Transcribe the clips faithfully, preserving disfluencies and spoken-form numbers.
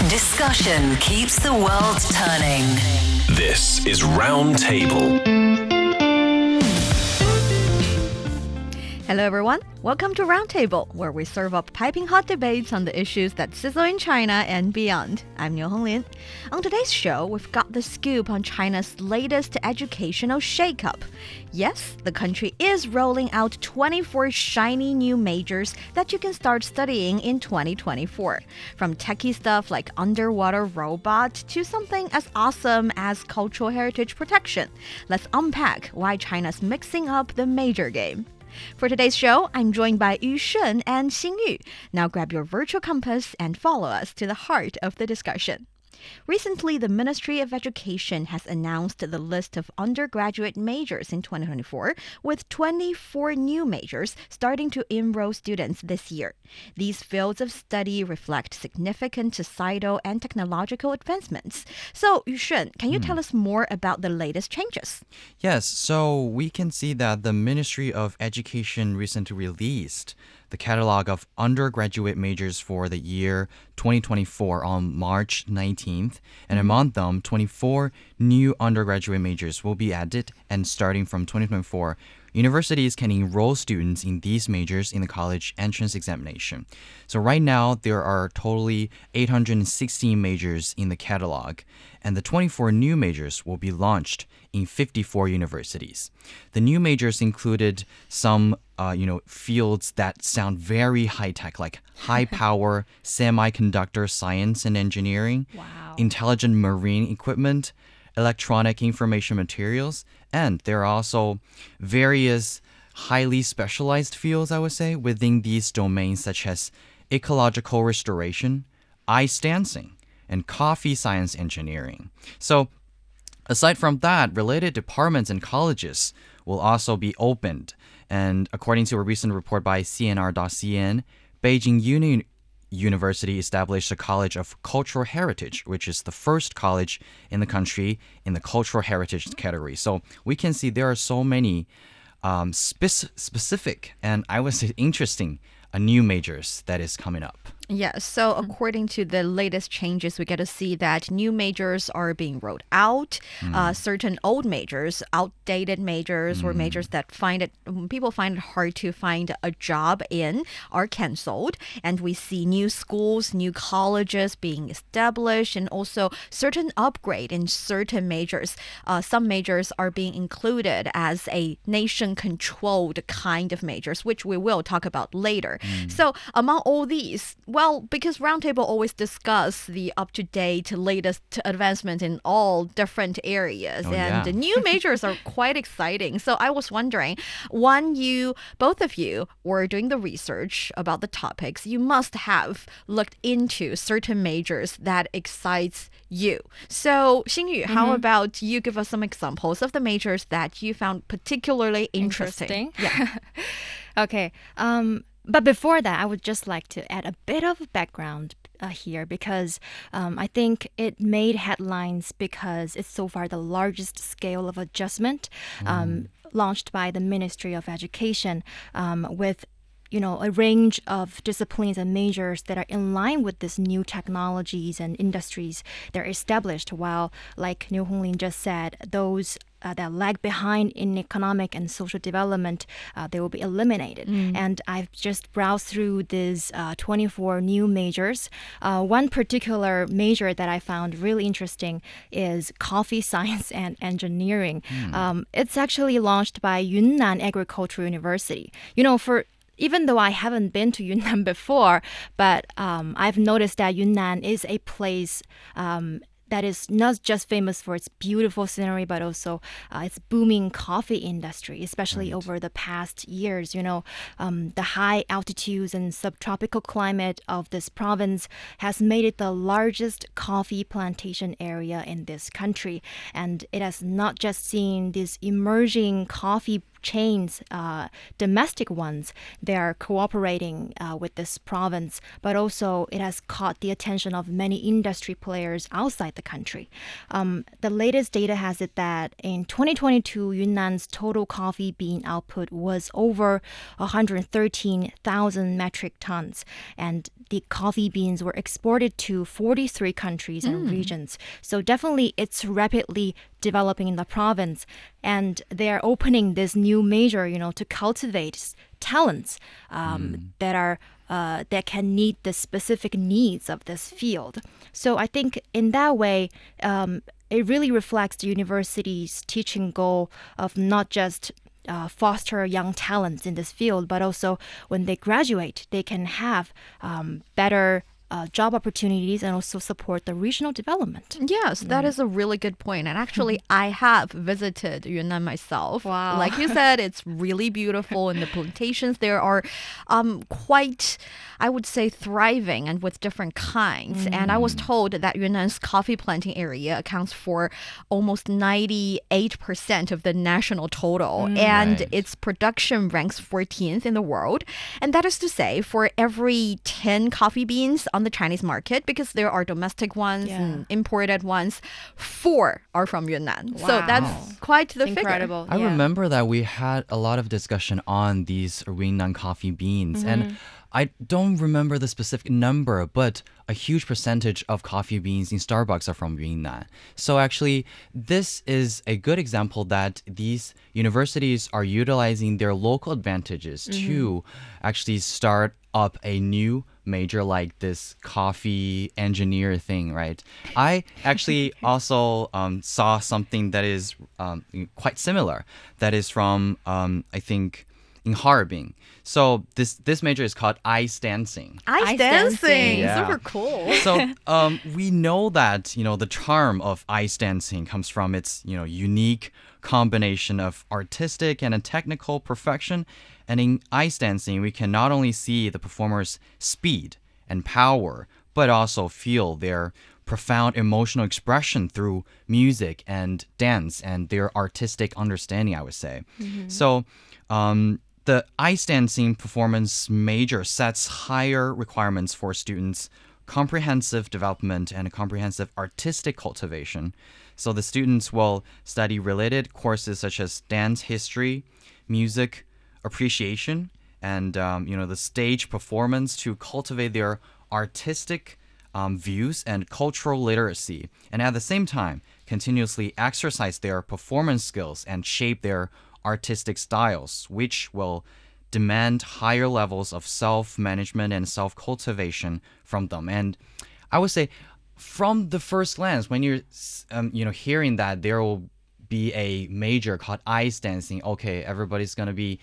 Discussion keeps the world turning. This is Roundtable. Hello everyone, welcome to Roundtable, where we serve up piping hot debates on the issues that sizzle in China and beyond. I'm Niu Honglin. On today's show, we've got the scoop on China's latest educational shakeup. Yes, the country is rolling out twenty-four shiny new majors that you can start studying in twenty twenty-four. From techie stuff like underwater robot to something as awesome as cultural heritage protection. Let's unpack why China's mixing up the major game. For today's show, I'm joined by Yu Shun and Xing Yu. Now grab your virtual compass and follow us to the heart of the discussion. Recently, the Ministry of Education has announced the list of undergraduate majors in twenty twenty-four, with twenty-four new majors starting to enroll students this year. These fields of study reflect significant societal and technological advancements. So, Yushun, can you mm. tell us more about the latest changes? Yes, so we can see that the Ministry of Education recently released the catalog of undergraduate majors for the year twenty twenty-four on March nineteenth. And among them, twenty-four new undergraduate majors will be added. And starting from twenty twenty-four, universities can enroll students in these majors in the college entrance examination. So right now, there are totally eight hundred sixteen majors in the catalog. And the twenty-four new majors will be launched in fifty-four universities. The new majors included some uh, you know, fields that sound very high-tech, like high-power semiconductor science and engineering, wow. intelligent marine equipment, electronic information materials, and there are also various highly specialized fields, I would say, within these domains, such as ecological restoration, ice dancing, and coffee science engineering. So, aside from that, related departments and colleges will also be opened. And according to a recent report by C N R dot C N, Beijing Uni University established a College of Cultural Heritage, which is the first college in the country in the cultural heritage category. So we can see there are so many um, spec- specific and I would say interesting uh, new majors that is coming up. Yes, so according to the latest changes, we get to see that new majors are being rolled out. Mm. Uh, certain old majors, outdated majors, mm. or majors that find it people find it hard to find a job in, are canceled. And we see new schools, new colleges being established, and also certain upgrade in certain majors. Uh, some majors are being included as a nation-controlled kind of majors, which we will talk about later. Mm. So among all these, well, because Roundtable always discuss the up-to-date, latest advancement in all different areas, oh, and yeah. the new majors are quite exciting. So I was wondering, when you, both of you, were doing the research about the topics, you must have looked into certain majors that excites you. So, Xingyu, mm-hmm. how about you give us some examples of the majors that you found particularly interesting? Interesting. Yeah. Okay. Um. But before that, I would just like to add a bit of background uh, here because um, I think it made headlines because it's so far the largest scale of adjustment um, mm. launched by the Ministry of Education um, with you know, a range of disciplines and majors that are in line with these new technologies and industries that are established, while, like Niu Honglin just said, those Uh, that lag behind in economic and social development, uh, they will be eliminated. Mm. And I've just browsed through these uh, twenty-four new majors. Uh, one particular major that I found really interesting is coffee science and engineering. Mm. Um, it's actually launched by Yunnan Agricultural University. You know, for even though I haven't been to Yunnan before, but um, I've noticed that Yunnan is a place um, that is not just famous for its beautiful scenery, but also uh, its booming coffee industry, especially right. over the past years. You know, um, the high altitudes and subtropical climate of this province has made it the largest coffee plantation area in this country. And it has not just seen these emerging coffee chains, uh, domestic ones, they are cooperating uh, with this province, but also it has caught the attention of many industry players outside the country. Um, the latest data has it that in twenty twenty-two, Yunnan's total coffee bean output was over one hundred thirteen thousand metric tons, and the coffee beans were exported to forty-three countries and regions. So definitely it's rapidly developing in the province, and they're opening this new major, you know, to cultivate s- talents um, that are uh, that can meet the specific needs of this field. So I think in that way, um, it really reflects the university's teaching goal of not just Uh, foster young talents in this field, but also when they graduate, they can have um, better uh, job opportunities and also support the regional development. Yes, that is a really good point. And actually, I have visited Yunnan myself. Wow. Like you said, it's really beautiful, and the plantations there are um, quite, I would say, thriving and with different kinds. And I was told that Yunnan's coffee planting area accounts for almost ninety-eight percent of the national total. And Right. its production ranks fourteenth in the world. And that is to say, for every ten coffee beans on the Chinese market, because there are domestic ones Yeah. and imported ones, four are from Yunnan. So Wow. that's quite the figure. Incredible. I yeah. remember that we had a lot of discussion on these Yunnan coffee beans, and I don't remember the specific number, but a huge percentage of coffee beans in Starbucks are from Yunnan. So actually, this is a good example that these universities are utilizing their local advantages to actually start up a new major like this coffee engineer thing, right? I actually also um, saw something that is um, quite similar. That is from, um, I think, in Harbin. So this this major is called ice dancing. Ice, Ice dancing. dancing. Yeah. Super cool. So um, we know that, you know, the charm of ice dancing comes from its, you know, unique combination of artistic and a technical perfection. And in ice dancing, we can not only see the performers' speed and power, but also feel their profound emotional expression through music and dance and their artistic understanding, I would say. So um, the ice dancing performance major sets higher requirements for students' comprehensive development and comprehensive artistic cultivation. So the students will study related courses such as dance history, music appreciation, and um, you know, the stage performance to cultivate their artistic um, views and cultural literacy, and at the same time continuously exercise their performance skills and shape their artistic styles, which will demand higher levels of self-management and self-cultivation from them. And I would say, from the first glance, when you're um, you know, hearing that there will be a major called ice dancing, okay, everybody's gonna be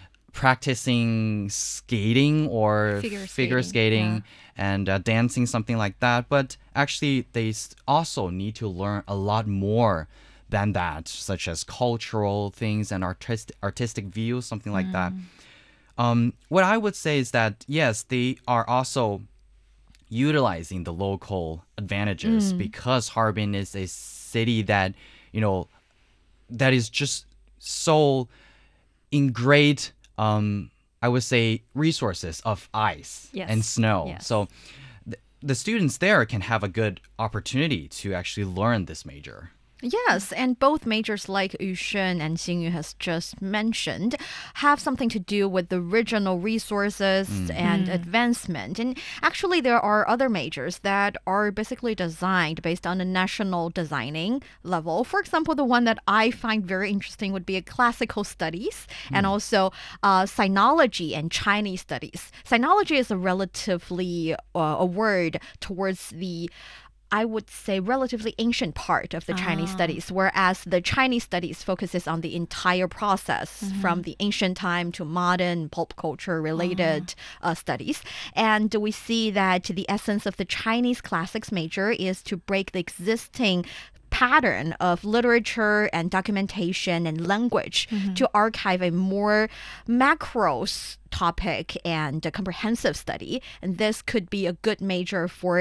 practicing skating or Figure figure skating, skating, and uh, dancing, something like that. But actually, they s- also need to learn a lot more than that, such as cultural things and artist- artistic views, something like that. Um, what I would say is that, yes, they are also utilizing the local advantages because Harbin is a city that, you know, that is just so in great, um, I would say, resources of ice Yes. and snow. Yes. So th- the students there can have a good opportunity to actually learn this major. Yes, and both majors like Yushen and Xingyu has just mentioned have something to do with the regional resources and advancement. And actually, there are other majors that are basically designed based on a national designing level. For example, the one that I find very interesting would be a classical studies and also uh, sinology and Chinese studies. Sinology is a relatively uh, a word towards the I would say relatively ancient part of the Chinese studies, whereas the Chinese studies focuses on the entire process from the ancient time to modern pulp culture related uh, studies. And we see that the essence of the Chinese classics major is to break the existing pattern of literature and documentation and language to archive a more macro s- topic and a comprehensive study. And this could be a good major for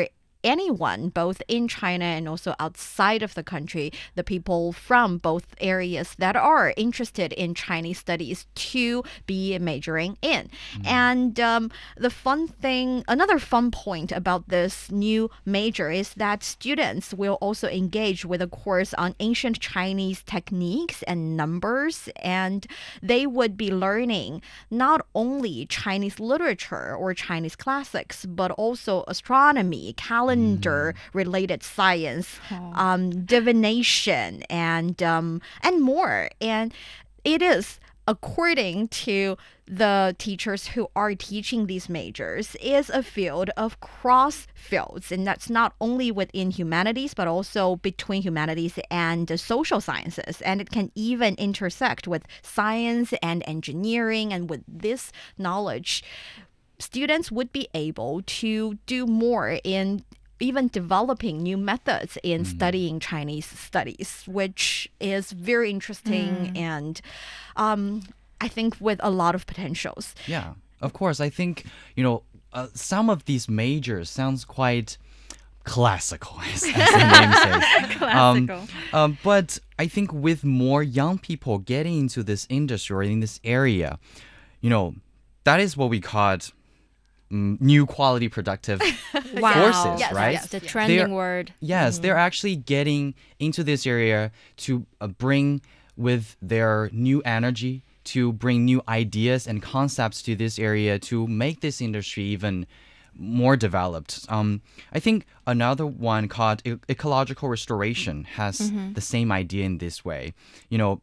anyone, both in China and also outside of the country, the people from both areas that are interested in Chinese studies to be majoring in. Mm. And um, the fun thing, another fun point about this new major is that students will also engage with a course on ancient Chinese techniques and numbers, and they would be learning not only Chinese literature or Chinese classics, but also astronomy, calendar related science, oh. um, divination, and um, and more. And it is, according to the teachers who are teaching these majors, is a field of cross fields, and that's not only within humanities but also between humanities and uh, social sciences, and it can even intersect with science and engineering. And with this knowledge, students would be able to do more in even developing new methods in mm. studying Chinese studies, which is very interesting mm. and um, I think with a lot of potentials. Yeah, of course. I think, you know, uh, some of these majors sounds quite classical, as, as the name says. Classical. Um, um, but I think with more young people getting into this industry or in this area, you know, that is what we call it, um, new quality productive wow. forces, yes, right? Yes, the trending they're, word. Yes, mm. they're actually getting into this area to uh, bring with their new energy, to bring new ideas and concepts to this area to make this industry even more developed. Um, I think another one called e- ecological restoration has mm-hmm. the same idea in this way. You know,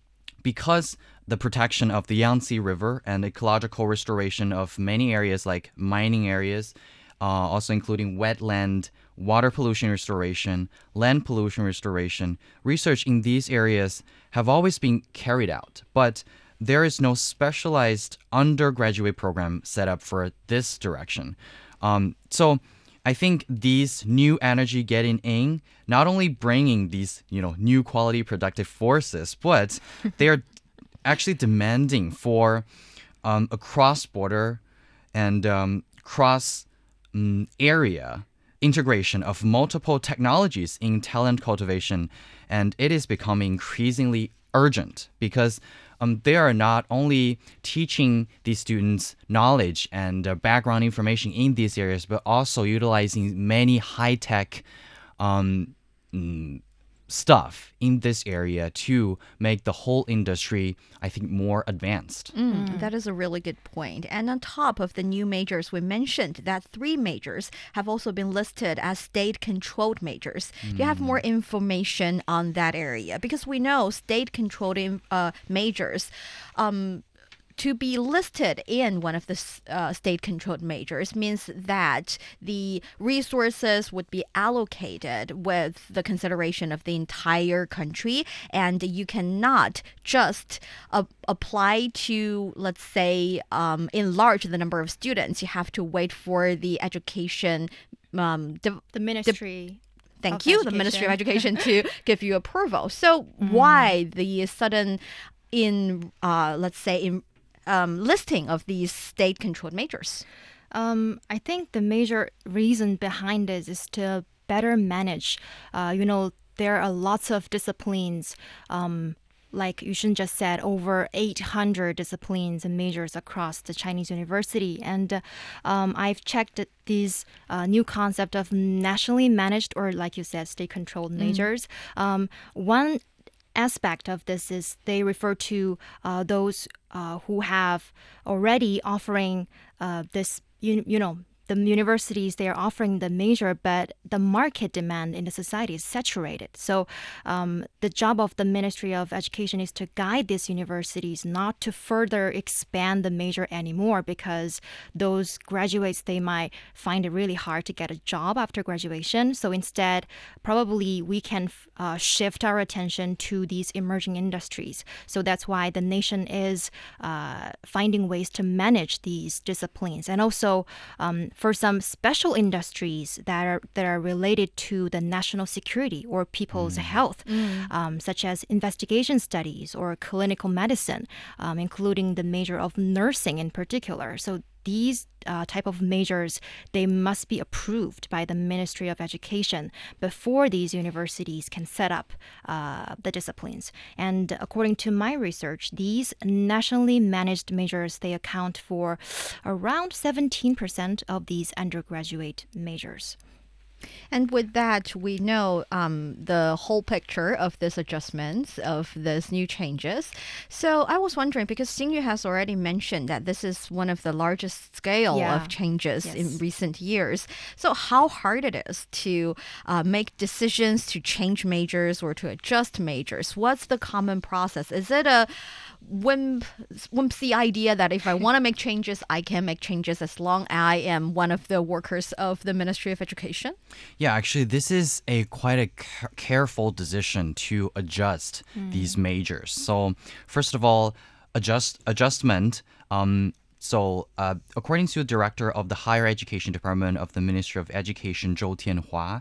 because the protection of the Yangtze River and ecological restoration of many areas like mining areas, uh, also including wetland, water pollution restoration, land pollution restoration, research in these areas have always been carried out. But there is no specialized undergraduate program set up for this direction. Um, so I think these new energy getting in, not only bringing these, you know, new quality productive forces, but they are actually demanding for um, a cross-border and um, cross um, area integration of multiple technologies in talent cultivation. And it is becoming increasingly urgent because um, they are not only teaching these students knowledge and uh, background information in these areas, but also utilizing many high-tech um, mm, stuff in this area to make the whole industry, I think, more advanced. Mm, mm. That is a really good point. And on top of the new majors, we mentioned that three majors have also been listed as state-controlled majors. Mm. Do you have more information on that area? Because we know state-controlled uh, majors um, to be listed in one of the uh, state-controlled majors means that the resources would be allocated with the consideration of the entire country, and you cannot just uh, apply to, let's say, um, enlarge the number of students. You have to wait for the education... Um, the ministry... Thank you, education. the Ministry of Education, to give you approval. So mm. why the sudden, in uh, let's say, in Um, listing of these state-controlled majors? Um, I think the major reason behind this is to better manage. Uh, you know, there are lots of disciplines, um, like Yushun just said, over eight hundred disciplines and majors across the Chinese university. And uh, um, I've checked that these uh, new concept of nationally managed, or like you said, state-controlled majors. Mm. Um, one aspect of this is they refer to uh, those uh, who have already offering uh, this, you, you know, the universities, they are offering the major, but the market demand in the society is saturated. So um, the job of the Ministry of Education is to guide these universities not to further expand the major anymore, because those graduates, they might find it really hard to get a job after graduation. So instead, probably we can uh, shift our attention to these emerging industries. So that's why the nation is uh, finding ways to manage these disciplines. And also, um, for some special industries that are that are related to the national security or people's mm. health, mm. Um, such as investigation studies or clinical medicine, um, including the major of nursing in particular. So these uh, type of majors, they must be approved by the Ministry of Education before these universities can set up uh, the disciplines. And according to my research, these nationally managed majors, they account for around seventeen percent of these undergraduate majors. And with that, we know um, the whole picture of this adjustments, of this new changes. So I was wondering, because Xingyu has already mentioned that this is one of the largest scale Yeah. of changes Yes. in recent years. So how hard it is to uh, make decisions to change majors or to adjust majors? What's the common process? Is it a wimp, whimsy idea that if I want to make changes, I can make changes as long as I am one of the workers of the Ministry of Education? Yeah, actually, this is a quite a ca- careful decision to adjust these majors. So, first of all, adjust adjustment. Um, so, uh, according to the director of the Higher Education Department of the Ministry of Education, Zhou Tianhua,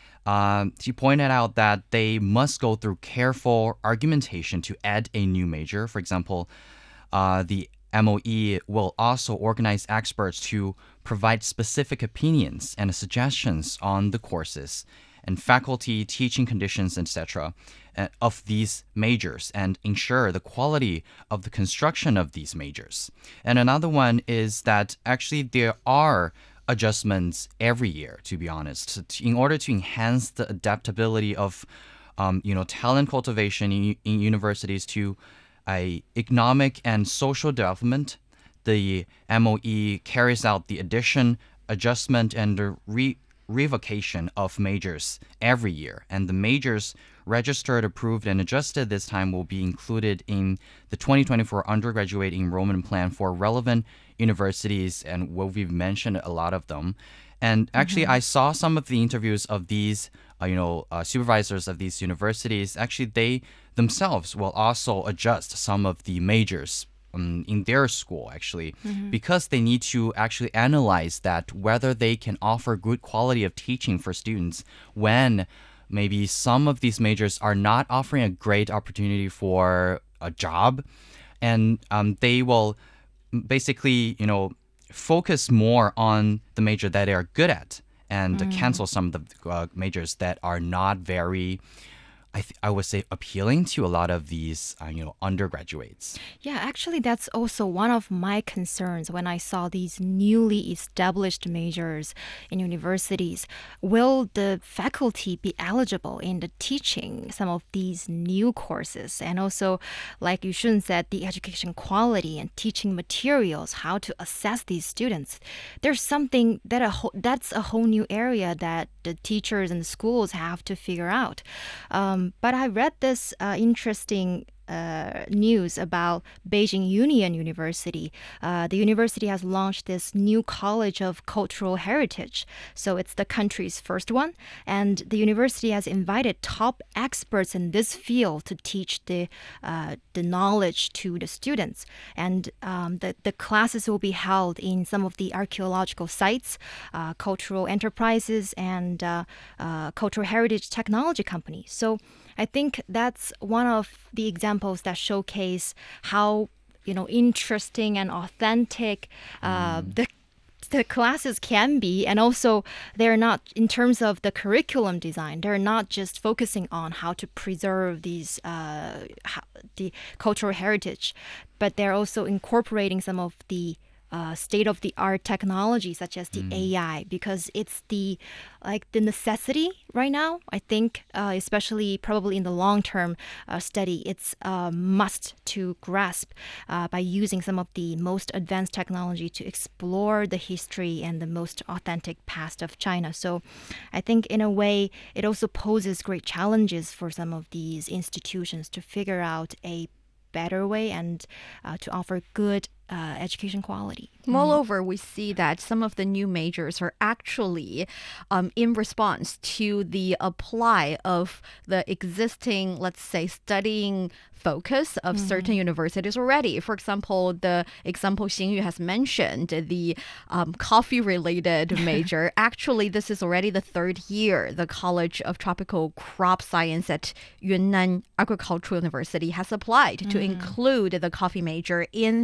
um, he pointed out that they must go through careful argumentation to add a new major. For example, uh, the M O E will also organize experts to provide specific opinions and suggestions on the courses and faculty, teaching conditions, et cetera of these majors and ensure the quality of the construction of these majors. And another one is that actually there are adjustments every year, to be honest, in order to enhance the adaptability of um, you know, talent cultivation in, in universities to a economic and social development. The M O E carries out the addition, adjustment, and the re- revocation of majors every year. And the majors registered, approved, and adjusted this time will be included in the twenty twenty-four undergraduate enrollment plan for relevant universities, and well, we've mentioned a lot of them. And actually, mm-hmm. I saw some of the interviews of these, uh, you know, uh, supervisors of these universities. Actually, they themselves will also adjust some of the majors um, in their school, actually, mm-hmm. because they need to actually analyze that whether they can offer good quality of teaching for students when maybe some of these majors are not offering a great opportunity for a job, and um, they will basically, you know, focus more on the major that they are good at and mm. cancel some of the uh, majors that are not very, I, th- I would say, appealing to a lot of these, uh, you know, undergraduates. Yeah, actually, that's also one of my concerns when I saw these newly established majors in universities. Will the faculty be eligible in the teaching some of these new courses? And also, like Yushun said, the education quality and teaching materials, how to assess these students. There's something that a ho- that's a whole new area that the teachers and the schools have to figure out. Um, But I read this uh, interesting uh, news about Beijing Union University. Uh, the university has launched this new College of Cultural Heritage. So it's the country's first one. And the university has invited top experts in this field to teach the uh, the knowledge to the students. And um, the, the classes will be held in some of the archaeological sites, uh, cultural enterprises, and uh, uh, cultural heritage technology companies. So I think that's one of the examples that showcase how, you know, interesting and authentic uh, mm. the the classes can be, and also they're not, in terms of the curriculum design, they're not just focusing on how to preserve these uh, how, the cultural heritage, but they're also incorporating some of the Uh, state-of-the-art technology such as the mm. A I, because it's the like the necessity right now. I think, uh, especially probably in the long-term uh, study, it's a must to grasp uh, by using some of the most advanced technology to explore the history and the most authentic past of China. So I think in a way, it also poses great challenges for some of these institutions to figure out a better way and uh, to offer good uh, education quality. Moreover, we see that some of the new majors are actually um, in response to the apply of the existing, let's say, studying focus of mm-hmm. certain universities already. For example, the example Xingyu has mentioned, the um, coffee-related major. Actually, this is already the third year. The College of Tropical Crop Science at Yunnan Agricultural University has applied mm-hmm. to include the coffee major in the mm-hmm.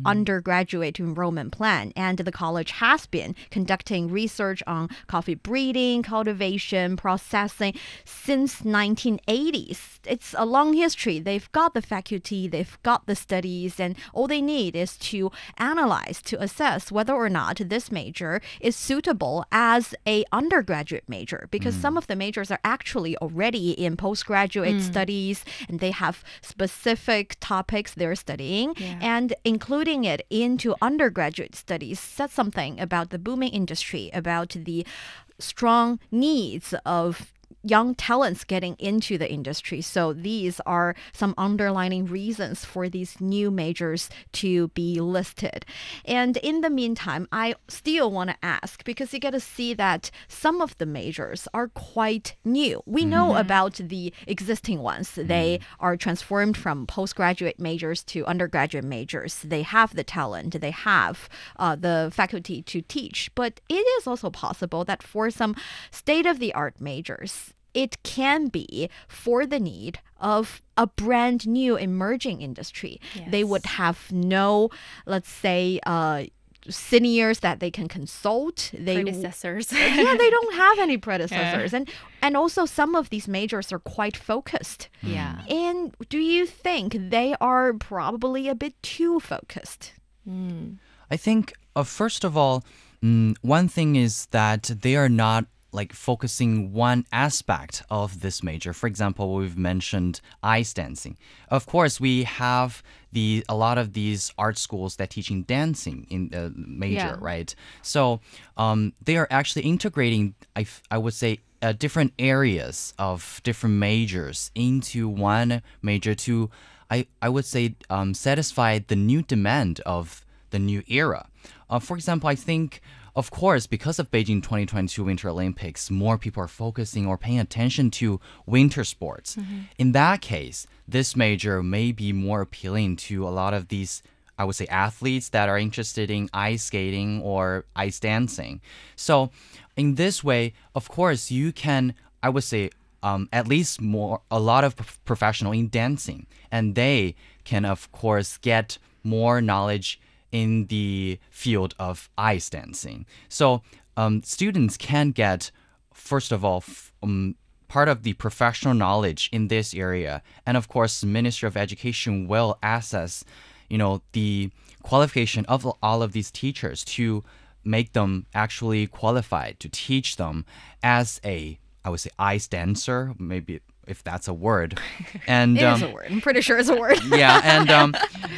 undergraduate enrollment plan. And the college has been conducting research on coffee breeding, cultivation, processing since nineteen eighties. It's a long history. They've got the faculty, they've got the studies, and all they need is to analyze, to assess whether or not this major is suitable as a undergraduate major, because mm. some of the majors are actually already in postgraduate mm. studies, and they have specific topics they're studying, yeah. and including it into undergraduate studies says something about the booming industry, about the strong needs of young talents getting into the industry. So these are some underlining reasons for these new majors to be listed. And in the meantime, I still want to ask, because you get to see that some of the majors are quite new. We mm-hmm. know about the existing ones. Mm-hmm. They are transformed from postgraduate majors to undergraduate majors. They have the talent. They have uh, the faculty to teach. But it is also possible that for some state-of-the-art majors, it can be for the need of a brand new emerging industry. Yes. They would have no, let's say, uh, seniors that they can consult. They, predecessors. yeah, they don't have any predecessors. Yeah. And and also some of these majors are quite focused. Yeah. And do you think they are probably a bit too focused? Mm. I think, uh, first of all, mm, one thing is that they are not like focusing one aspect of this major. For example, we've mentioned ice dancing. Of course, we have the a lot of these art schools that teaching dancing in the major, yeah. right? So um, they are actually integrating, I, I would say, uh, different areas of different majors into one major to, I, I would say, um, satisfy the new demand of the new era. Uh, for example, I think of course, because of Beijing twenty twenty-two Winter Olympics, more people are focusing or paying attention to winter sports. Mm-hmm. In that case, this major may be more appealing to a lot of these, I would say, athletes that are interested in ice skating or ice dancing. So in this way, of course, you can, I would say, um, at least more a lot of p- professional in dancing, and they can, of course, get more knowledge in the field of ice dancing. So um, students can get, first of all, f- um, part of the professional knowledge in this area. And of course, the Ministry of Education will assess, you know, the qualification of all of these teachers to make them actually qualified to teach them as a, I would say, ice dancer, maybe if that's a word. And it um, is a word. I'm pretty sure it's a word. Yeah, and um,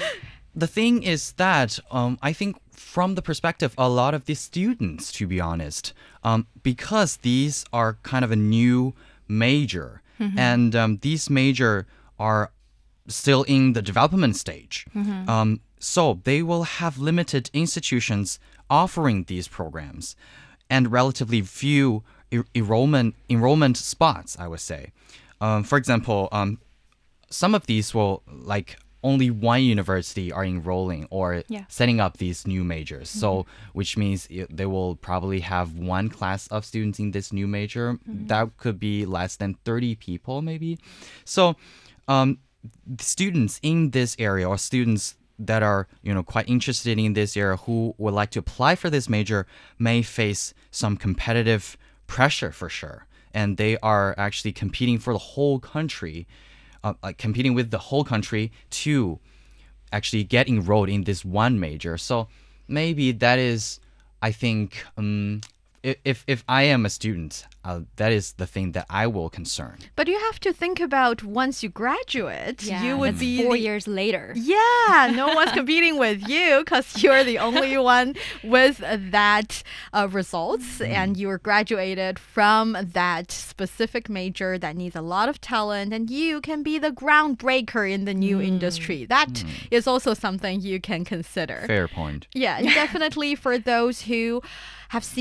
the thing is that um, I think from the perspective of a lot of these students, to be honest, um, because these are kind of a new major, mm-hmm. and um, these major are still in the development stage. Mm-hmm. Um, so they will have limited institutions offering these programs and relatively few e- enrollment enrollment spots, I would say. Um, for example, um, some of these will like only one university are enrolling or yeah. setting up these new majors. Mm-hmm. So, which means it, they will probably have one class of students in this new major. Mm-hmm. That could be less than thirty people, maybe. So, um, students in this area or students that are, you know, quite interested in this area who would like to apply for this major may face some competitive pressure for sure. And they are actually competing for the whole country. Uh, like competing with the whole country to actually get enrolled in this one major. So maybe that is, I think, um, if if I am a student, uh, that is the thing that I will concern. But you have to think about once you graduate, yeah, you would that's be four the, years later. Yeah, no one's competing with you because you're the only one with that uh, results, mm. and you were graduated from that specific major that needs a lot of talent, and you can be the groundbreaker in the new mm. industry. That mm. is also something you can consider. Fair point. Yeah, definitely for those who have seen their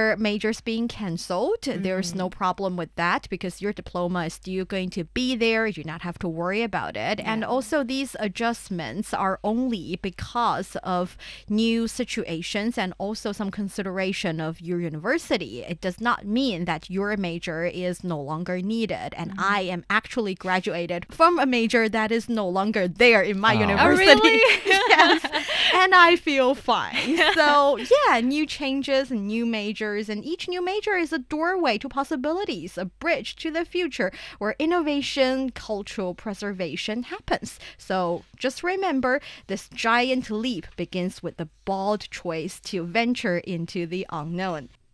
other majors being cancelled, mm. there's no problem with that because your diploma is still going to be there. You do not have to worry about it. Yeah. And also these adjustments are only because of new situations and also some consideration of your university. It does not mean that your major is no longer needed. And mm. I am actually graduated from a major that is no longer there in my oh. university. Oh, really? Yes. And I feel fine. So yeah, new changes and new majors, and each new major is a doorway to possibilities, a bridge to the future where innovation, cultural preservation happens. So just remember, this giant leap begins with the bold choice to venture into the unknown.